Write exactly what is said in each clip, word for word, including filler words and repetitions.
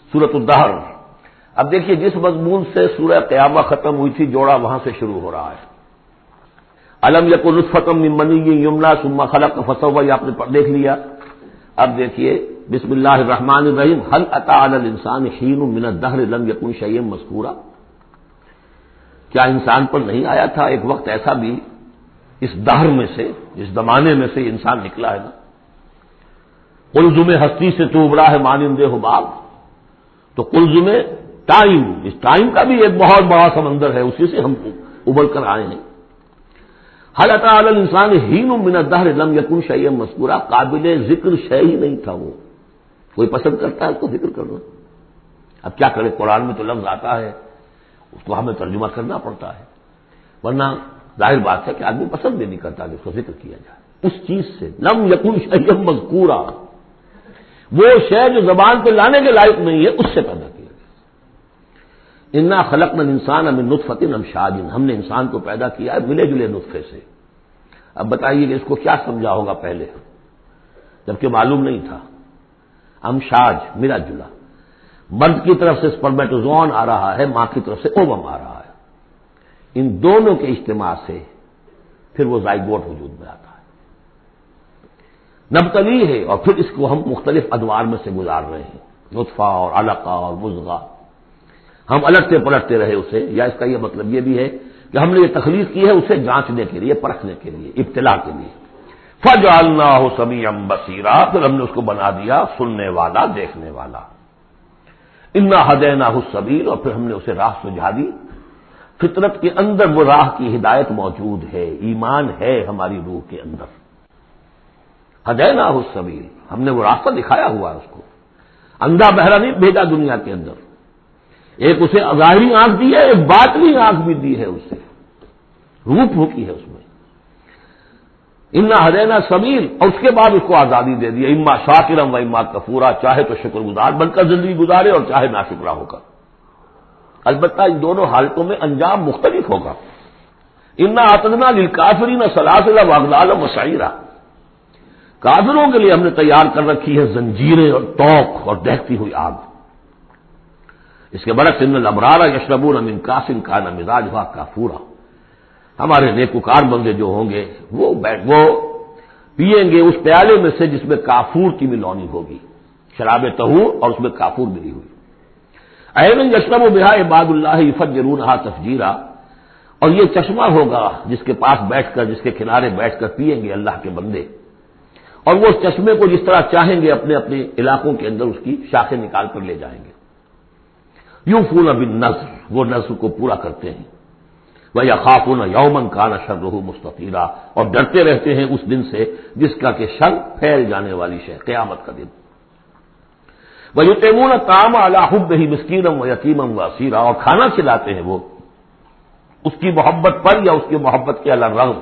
سورۃ الدہر۔ اب دیکھیے جس مضمون سے سورہ قیامہ ختم ہوئی تھی جوڑا وہاں سے شروع ہو رہا ہے۔ الم یکن نطفۃ من منی یمنی ثم خلق فسوى، یہ آپ نے دیکھ لیا۔ اب دیکھیے بسم اللہ الرحمن الرحیم، هل اتى على الانسان حين من الدهر لم يكن شيئا مذکورا، کیا انسان پر نہیں آیا تھا ایک وقت ایسا بھی اس دہر میں سے، اس زمانے میں سے انسان نکلا ہے نا۔ قلزم ہستی سے تو ابرا ہے مانندے حباب، تو قلزم ٹائم، اس ٹائم کا بھی ایک بہت بڑا سمندر ہے، اسی سے ہم ابل کر آئے ہیں۔ هل اتى على الانسان حين من الدهر لم يكن شيئا مذکورا، قابل ذکر شے ہی نہیں تھا وہ، کوئی پسند کرتا ہے اس کو ذکر کرنا۔ اب کیا کرے، قرآن میں تو لفظ آتا ہے اس کو ہمیں ترجمہ کرنا پڑتا ہے، ورنہ ظاہر بات ہے کہ آدمی پسند بھی نہیں کرتا کہ اس کو ذکر کیا جائے۔ اس چیز سے لم یکن شیئا مذکورا، وہ شے جو زبان پہ لانے کے لائق نہیں ہے اس سے پیدا کیا گیا۔ انا خلقنا الانسان من نطفۃ امشاج، ہم نے انسان کو پیدا کیا ہے ملے جلے نطفے سے۔ اب بتائیے کہ اس کو کیا سمجھا ہوگا پہلے، جبکہ معلوم نہیں تھا۔ امشاج ملا جلا، مرد کی طرف سے سپرمیٹوزوان آ رہا ہے، ماں کی طرف سے اووم آ رہا ہے، ان دونوں کے اجتماع سے پھر وہ زائگوٹ وجود میں آتا ہے، نبتلی ہے، اور پھر اس کو ہم مختلف ادوار میں سے گزار رہے ہیں، نطفہ اور علقہ اور مضغہ، ہم الٹتے پلٹتے رہے اسے، یا اس کا یہ مطلب یہ بھی ہے کہ ہم نے یہ تخلیق کی ہے اسے جانچنے کے لیے، پرکھنے کے لیے، ابتلا کے لیے۔ فجعلناہ سمیعا بصیرا، پھر ہم نے اس کو بنا دیا سننے والا، دیکھنے والا۔ انا ہدیناہ السبیل، اور پھر ہم نے اسے راہ سجھا دی۔ فطرت کے اندر وہ راہ کی ہدایت موجود ہے، ایمان ہے ہماری روح کے اندر۔ ہدیناہ السبیل، ہم نے وہ راستہ دکھایا ہوا ہے اس کو، اندھا بہرا نہیں بھیجا دنیا کے اندر، ایک اسے ظاہری آنکھ دی ہے، ایک باطنی آنکھ بھی دی ہے، اسے روح پھونکی ہے اس میں۔ انا ہدیناہ السبیل، اور اس کے بعد اس کو آزادی دے دی، اما شاکرا و اما کفورا، چاہے تو شکر گزار بن کر زندگی گزارے اور چاہے ناشکرا ہو کر، البتہ ان دونوں حالتوں میں انجام مختلف ہوگا۔ انا اعتدنا للکافرین سلاسل واغلالا وسعیرا، کافروں کے لیے ہم نے تیار کر رکھی ہے زنجیریں اور توق اور دہتی ہوئی آگ۔ اس کے برعکس ان الابرار یشربون من کاس کان مزاجها کافورا، ہمارے نیکوکار بندے جو ہوں گے وہ بیٹھ وہ پیئیں گے اس پیالے میں سے جس میں کافور کی ملونی ہوگی، شراب طہور اور اس میں کافور ملی ہوئی۔ عین یشرب بها عباد اللہ یفجرونها تفجیرا، اور یہ چشمہ ہوگا جس کے پاس بیٹھ کر، جس کے کنارے بیٹھ کر پیئیں گے اللہ کے بندے، اور وہ اس چشمے کو جس طرح چاہیں گے اپنے اپنے علاقوں کے اندر اس کی شاخیں نکال کر لے جائیں گے۔ یوفون بالنذر، وہ نذر کو پورا کرتے ہیں۔ وَيَخَافُونَ يَوْمًا كَانَ شَرُّهُ مُسْتَطِيرًا، اور ڈرتے رہتے ہیں اس دن سے جس کا کہ شر پھیل جانے والی ہے، قیامت کا دن۔ وَيُطْعِمُونَ الطَّعَامَ عَلَىٰ حُبِّهِ مِسْكِينًا وَيَتِيمًا وَأَسِيرًا، اور کھانا کھلاتے ہیں وہ اس کی محبت پر یا اس کی محبت کے علی الرغم،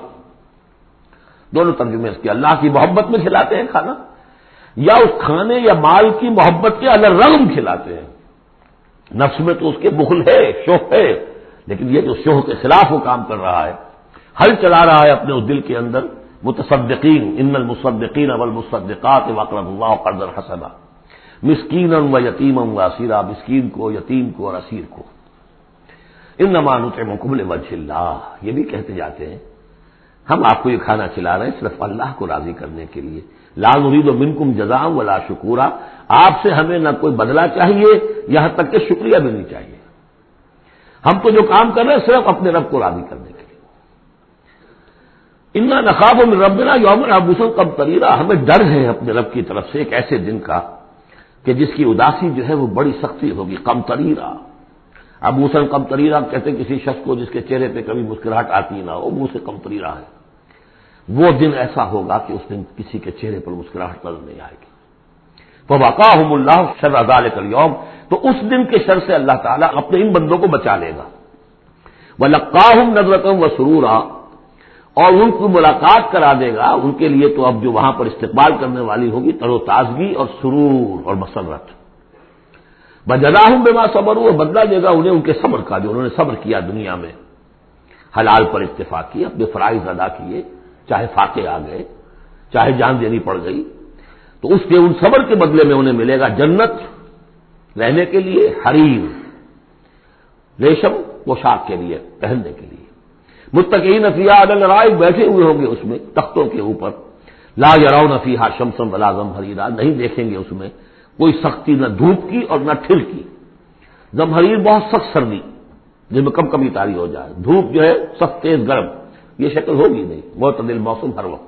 دونوں ترجمے اس کے، اللہ کی محبت میں کھلاتے ہیں کھانا، یا اس کھانے یا مال کی محبت کے علی الرغم کھلاتے ہیں۔ نفس میں تو اس کے بخل ہے، شوق ہے، لیکن یہ جو شوق کے خلاف وہ کام کر رہا ہے، حل چلا رہا ہے اپنے اس دل کے اندر۔ متصدقین ان المصدقین والمصدقات واقرضوا اللہ قرضا حسنا مسکینا ویتیما واسیرا، مسکین کو، یتیم کو اور اسیر کو۔ انما نطعمکم لوجہ اللہ، یہ بھی کہتے جاتے ہیں ہم آپ کو یہ کھانا کھلا رہے ہیں صرف اللہ کو راضی کرنے کے لیے، لا نرید منکم جزاء ولا شکورا، آپ سے ہمیں نہ کوئی بدلہ چاہیے یہاں تک کہ شکریہ بھی نہیں چاہیے، ہم تو جو کام کر رہے ہیں صرف اپنے رب کو راضی کرنے کے لیے۔ انا نخاف من ربنا یوما عبوسا قمطریرا، ہمیں ڈر ہے اپنے رب کی طرف سے ایک ایسے دن کا کہ جس کی اداسی جو ہے وہ بڑی سختی ہوگی، قمطریرا۔ عبوسا قمطریرا کہتے ہیں کسی شخص کو جس کے چہرے پہ کبھی مسکراہٹ آتی نہ ہو، منہ سے قمطریرا ہے، وہ دن ایسا ہوگا کہ اس دن کسی کے چہرے پر مسکراہٹ نظر نہیں آئے گی۔ فوقاہم اللہ شر ذلک اليوم، تو اس دن کے شر سے اللہ تعالیٰ اپنے ان بندوں کو بچا لے گا۔ وَلَقَّاهُمْ نَضْرَةً وَسُرُورًا، اور ان کو ملاقات کرا دے گا، ان کے لیے تو اب جو وہاں پر استقبال کرنے والی ہوگی تر و تازگی اور سرور اور مسرت۔ وَجَزَاهُمْ بِمَا صَبَرُوا، اور بدلہ دے گا انہیں ان کے صبر کا، جو انہوں نے صبر کیا دنیا میں، حلال پر اتفاق کیا، اپنے فرائض ادا کیے، چاہے فاقے آ گئے، چاہے جان دینی پڑ گئی، تو اس کے ان صبر کے بدلے میں انہیں ملے گا جنت رہنے کے لیے حریر، ریشم پوشاک کے لیے، پہننے کے لیے. متکئین فیہا علی الارائک، بیٹھے ہوئے ہوں گے اس میں تختوں کے اوپر. لا یرون فیہا شمسا ولا زمہریرا، نہیں دیکھیں گے اس میں کوئی سختی نہ دھوپ کی اور نہ ٹھنڈ کی. زمہریر بہت سخت سردی جس میں کم کبھی طاری ہو جائے، دھوپ جو ہے سخت تیز گرم، یہ شکل ہوگی نہیں، معتدل موسم ہر وقت.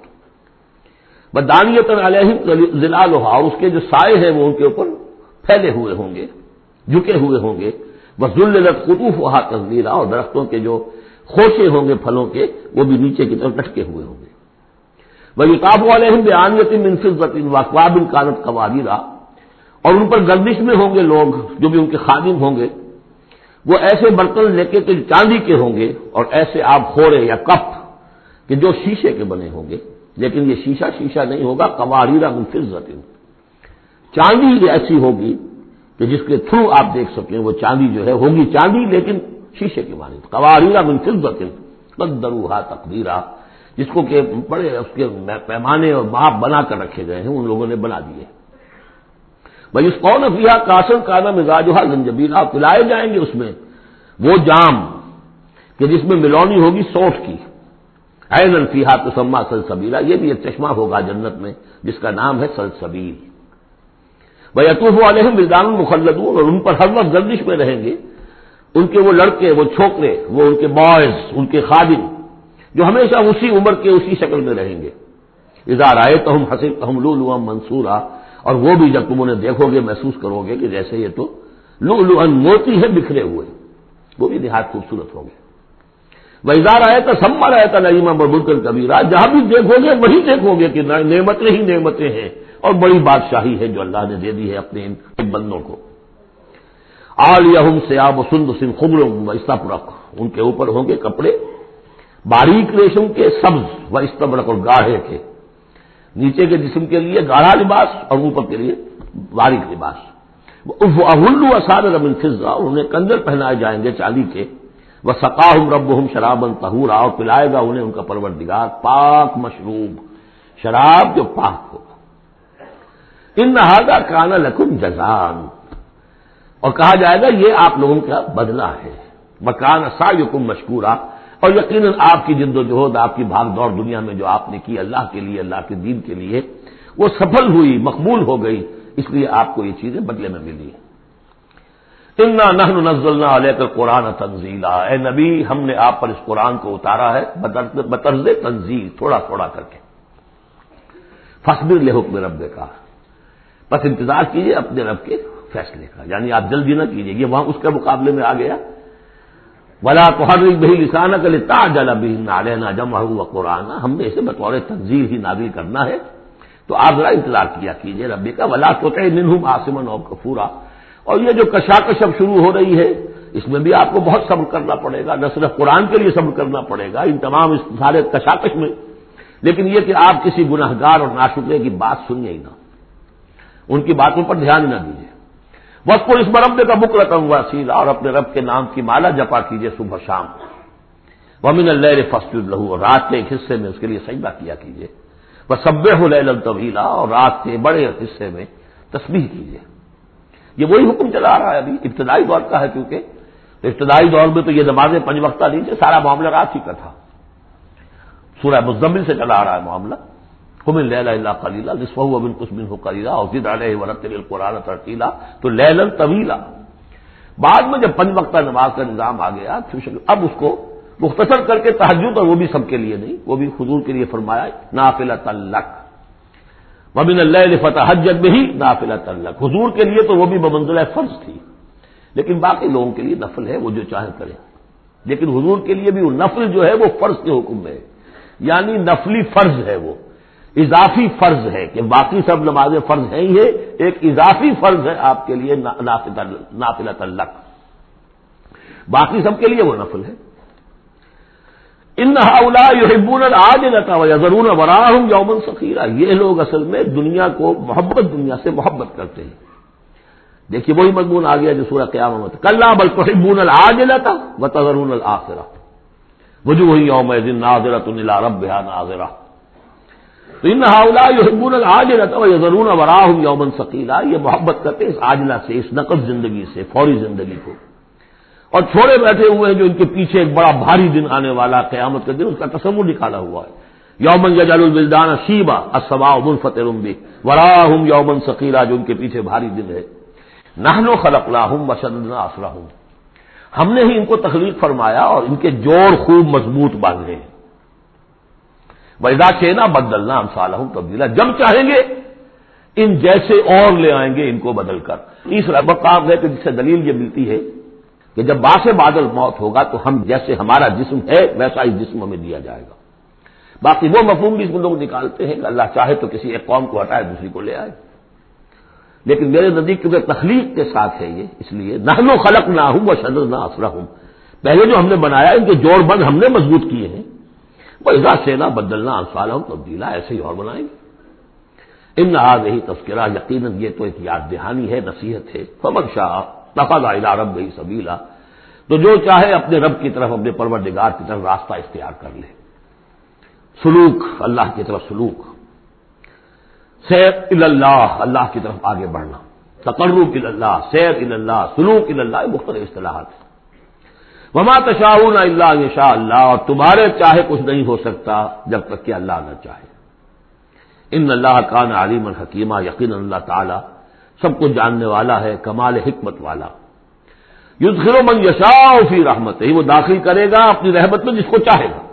بدانیۃ علیہم ظلالھا، اور اس کے جو سائے ہیں وہ ان کے اوپر پھیلے ہوئے ہوں گے، جھکے ہوئے ہوں گے. وذللت قطوفھا تذلیلا، اور درختوں کے جو خوشے ہوں گے پھلوں کے وہ بھی نیچے کی طرف لٹکے ہوئے ہوں گے. ویطاف علیہم بآنیۃ من فضۃ واکواب کانت قواریرا، اور ان پر گردش میں ہوں گے لوگ جو بھی ان کے خادم ہوں گے، وہ ایسے برتن لے کے کہ چاندی کے ہوں گے، اور ایسے آپ خورے یا کپ کہ جو شیشے کے بنے ہوں گے، لیکن یہ شیشہ شیشہ نہیں ہوگا، قواریرا من فضۃ، چاندی ایسی ہوگی کہ جس کے تھرو آپ دیکھ سکیں وہ چاندی جو ہے ہوگی چاندی لیکن شیشے کی مانند. قواریرا من فضۃ قدروها تقدیرا، جس کو کہ بڑے اس کے پیمانے اور ماپ بنا کر رکھے گئے ہیں، ان لوگوں نے بنا دیے. وَيُسْقَوْنَ فِيهَا كَأْسًا كَانَ مِزَاجُهَا زَنجَبِيلًا، پلائے جائیں گے اس میں وہ جام کہ جس میں ملونی ہوگی سونف کی. عَيْنًا فِيهَا تُسَمَّىٰ سَلْسَبِيلًا، یہ بھی ایک چشمہ ہوگا جنت میں جس کا نام ہے سلسبیل. وَيَطُوفُ عَلَيْهِمْ وِلْدَانٌ مُخَلَّدُونَ، اور ان پر ہر وقت گردش میں رہیں گے ان کے وہ لڑکے، وہ چھوکرے، وہ ان کے بوائز، ان کے خادم جو ہمیشہ اسی عمر کے اسی شکل میں رہیں گے. اذا رأيتهم حسبتهم لؤلؤا منثورا، اور وہ بھی جب تم انہیں دیکھو گے محسوس کرو گے کہ جیسے یہ تو لؤلؤا موتی ہے بکھرے ہوئے، وہ بھی نہایت خوبصورت ہوں گے. وَإِذَا رَأَيْتَ ثَمَّ رَأَيْتَ نَعِيمًا وَمُلْكًا كَبِيرًا، جہاں بھی دیکھو گے وہی دیکھو گے کہ نعمتیں ہی نعمتیں ہیں اور بڑی بادشاہی ہے جو اللہ نے دے دی ہے اپنے ان بندوں کو. عالیہم ثیاب سندس خضر واستبرق، ان کے اوپر ہوں گے کپڑے باریک ریشم کے، سبز و استبرق اور گاڑھے کے، نیچے کے جسم کے لیے گاڑھا لباس اور اوپر کے لیے باریک لباس. وَأَحُلُّوا أَسَاوِرَ مِن فِضَّةٍ، انہیں کنجر پہنائے جائیں گے چاندی کے. وَسَقَاهُمْ رَبُّهُمْ شَرَابًا طَهُورًا، اور پلائے گا انہیں ان کا پروردگار پاک مشروب شراب جو پاک ہوگا. إِنَّ هَذَا كَانَ لَكُمْ جَزَاءً، اور کہا جائے گا یہ آپ لوگوں کا بدلہ ہے. وَكَانَ سَعْيُكُمْ مَشْكُورًا، اور یقیناً آپ کی جد و جہد، آپ کی بھاگ دوڑ دنیا میں جو آپ نے کی اللہ کے لیے، اللہ کے دین کے لیے، وہ سفل ہوئی، مقبول ہو گئی، اس لیے آپ کو یہ چیزیں بدلے میں ملی. انا نحن نزلنا علیک القرآن تنزیلا، اے نبی ہم نے آپ پر اس قرآن کو اتارا ہے بطرز تنزیل، تھوڑا تھوڑا کر کے. فاصبر لحکم ربک، بس انتظار کیجیے اپنے رب کے فیصلے کا، یعنی آپ جلدی نہ کیجیے. یہ وہاں اس کے مقابلے میں آ گیا ولا تحرک بہ لسانک لتعجل بہ ان علینا جمعہ وقرآنہ، ہم نے اسے بطور تنزیل ہی نازل کرنا ہے تو آپ ذرا انتظار کیا کیجیے ربی کا. ولا تطع منہم عاصما او کفورا، اور یہ جو کشاکش اب شروع ہو رہی ہے اس میں بھی آپ کو بہت صبر کرنا پڑے گا، نہ صرف قرآن کے لیے صبر کرنا پڑے گا ان تمام اس سارے کشاکش میں، لیکن یہ کہ آپ کسی گنہگار اور ناشکرے کی بات سنیے ہی نہ، ان کی باتوں پر دھیان ہی نہ دیجیے. وَاذْكُرِ اسْمَ رَبِّكَ بُكْرَةً وَأَصِيلًا، اور اپنے رب کے نام کی مالا جپا کیجیے صبح شام. وَمِنَ اللَّيْلِ فَاسْجُدْ لَهُ، اور رات کے ایک حصے میں اس کے لیے سجدہ کیا کیجیے. وَسَبِّحْهُ لَيْلًا طَوِيلًا، اور رات کے بڑے حصے میں تسبیح کیجیے. یہ وہی حکم چلا رہا ہے ابھی، ابتدائی دور کا ہے کیونکہ ابتدائی دور میں تو یہ نمازیں پنج وقتہ نہیں تھے، سارا معاملہ رات ہی کا تھا. سورہ مزمل سے چلا آ رہا ہے معاملہ. قم اللیل الا قلیلا نصفہ وانقص منہ قلیلا اور زد علیہ ورتل القرآن ترتیلا، تو لیلا طویلا. بعد میں جب پنج وقتہ نماز کا نظام آ گیا اب اس کو مختصر کر کے تہجد، اور وہ بھی سب کے لیے نہیں، وہ بھی حضور کے لیے فرمایا نافلۃ لک. ومن اللیل فتہجد بہ نافلۃ لک، حضور کے لیے تو وہ بھی بمنزلہ فرض تھی، لیکن باقی لوگوں کے لیے نفل ہے، وہ جو چاہے کرے. لیکن حضور کے لیے بھی وہ نفل جو ہے وہ فرض کے حکم میں ہے، یعنی نفلی فرض ہے، وہ اضافی فرض ہے کہ باقی سب نمازیں فرض ہیں ہی ہے، ایک اضافی فرض ہے آپ کے لیے نافلۃ لک، باقی سب کے لیے وہ نفل ہے. ان هؤلاء يحبون العاجلة ويذرون وراءهم يوما ثقيلا، یہ لوگ اصل میں دنیا کو محبت، دنیا سے محبت کرتے ہیں. دیکھیے وہی مضمون آ گیا جو سورہ قیامت میں، کلا بل تحبون العاجلة وتذرون الآخرة وجوہ یومئذ ناظرة إلى ربها ناظرة. تو ان ہؤلاء یحبون العاجلۃ ویذرون وراءهم یوما ثقیلا، یہ محبت کرتے ہیں اس عاجلہ سے، اس نقد زندگی سے، فوری زندگی کو، اور چھوڑے بیٹھے ہوئے ہیں جو ان کے پیچھے ایک بڑا بھاری دن آنے والا قیامت کا دن، اس کا تصور نکالا ہوا ہے۔ یوما یجعل الولدان شیبا السماء منفطر به وراءهم یوما ثقیلا، جو ان کے پیچھے بھاری دن ہے۔ نحن خلقناهم وشددنا اسرهم، ہم نے ہی ان کو تخلیق فرمایا اور ان کے جوڑ خوب مضبوط باندھے ہیں۔ وَإِذَا شِئْنَا بَدَّلْنَا أَمْثَالَهُمْ تَبْدِيلًا، جب چاہیں گے ان جیسے اور لے آئیں گے ان کو بدل کر۔ تیسرا مقام ہے کہ جس سے دلیل یہ ملتی ہے کہ جب باعث بادل موت ہوگا تو ہم جیسے ہمارا جسم ہے ویسا ہی جسم ہمیں دیا جائے گا۔ باقی وہ مفہوم بھی اس میں لوگ نکالتے ہیں کہ اللہ چاہے تو کسی ایک قوم کو ہٹائے دوسری کو لے آئے، لیکن میرے نزدیک کیونکہ تخلیق کے ساتھ ہے یہ، اس لیے نحن خلقناہم وشددنا اسرہم، پہلے جو ہم نے بنایا ان کے جوڑ بند ہم نے مضبوط کیے ہیں۔ وَإِذَا شِئْنَا بَدَّلْنَا أَمْثَالَهُمْ تَبْدِيلًا، ایسے ہی اور بنائیں گے۔ ان هذه تذکرہ، یقیناً یہ تو ایک یاد دہانی ہے، نصیحت ہے۔ فَمَنْ شَاءَ اتَّخَذَ إِلَىٰ رَبِّهِ سَبِيلًا، تو جو چاہے اپنے رب کی طرف، اپنے پروردگار کی طرف راستہ اختیار کر لے، سلوک، اللہ کی طرف سلوک، سیر اللہ، اللہ کی طرف آگے بڑھنا، تقرب اللہ، سیر اللہ، سلوک اللہ، مختلف اصطلاحات ہیں۔ وما تشاءون الا ان یشاء اللہ، اور تمہارے چاہے کچھ نہیں ہو سکتا جب تک کہ اللہ نہ چاہے۔ ان اللہ کان علیما حکیما، یقیناً اللہ تعالی سب کچھ جاننے والا ہے، کمال حکمت والا۔ یدخل من یشاء فی رحمتہ، وہ داخل کرے گا اپنی رحمت میں جس کو چاہے گا۔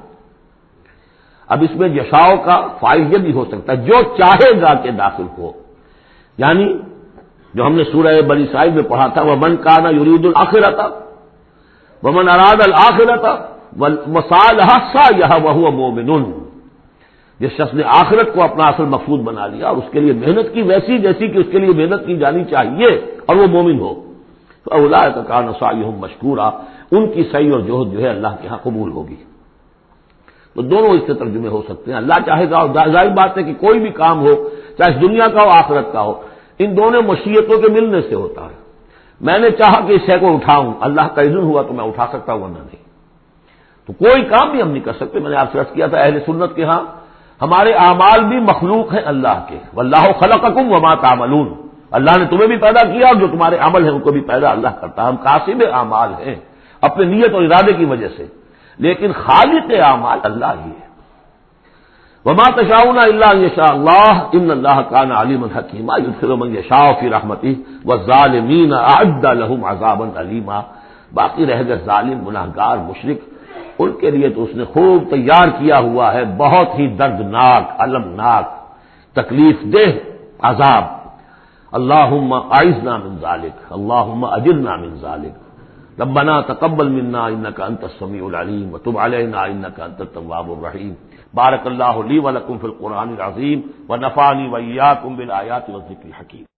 اب اس میں یشاء کا فاعل یہ بھی ہو سکتا ہے جو چاہے گا کہ داخل ہو، یعنی جو ہم نے سورہ بنی اسرائیل میں پڑھا تھا، ومن کان یرید الآخرۃ ومن اراد الآخرۃ وسعى لها سعيها وهو مؤمن، جس شخص نے آخرت کو اپنا اصل مقصود بنا لیا اور اس کے لیے محنت کی ویسی جیسی کہ اس کے لیے محنت کی جانی چاہیے اور وہ مومن ہو، تو اولئک کان سعیهم مشکورا، ان کی سعی اور جہد جو ہے اللہ کے ہاں قبول ہوگی۔ تو دونوں اس کے ترجمے ہو سکتے ہیں، اللہ چاہے گا، اور ظاہر بات ہے کہ کوئی بھی کام ہو چاہے اس دنیا کا ہو آخرت کا ہو، ان دونوں مشیتوں کے ملنے سے ہوتا ہے۔ میں نے چاہا کہ اس شے کو اٹھاؤں، اللہ کا اذن ہوا تو میں اٹھا سکتا ہوں، ورنہ نہیں۔ تو کوئی کام بھی ہم نہیں کر سکتے۔ میں نے آپ سے عرض کیا تھا اہل سنت کے ہاں ہمارے اعمال بھی مخلوق ہیں اللہ کے، واللہ خلقکم وما تعملون، اللہ نے تمہیں بھی پیدا کیا اور جو تمہارے عمل ہیں ان کو بھی پیدا اللہ کرتا ہے۔ ہم قاسم اعمال ہیں اپنے نیت اور ارادے کی وجہ سے، لیکن خالق اعمال اللہ ہی ہے۔ وما تشاءون الا ان یشاء اللہ ان اللہ کان علیما حکیما، یدخل من یشاء فی رحمتہ والظالمین اعد لهم عذابا الیما۔ باقی رہ گئے ظالم، گناہگار، مشرک، ان کے لیے تو اس نے خوب تیار کیا ہوا ہے بہت ہی دردناک، المناک، تکلیف دہ عذاب۔ اللہم اعذنا من ذلک، اللہم اجرنا من ذلک، ربنا تقبل منا انک انت السمیع العلیم وتب علینا انک انت التواب الرحیم۔ بارک اللہ لی ولکم فی القرآن العظیم ونفعنی وإیاکم بالآیات والذکر الحکیم۔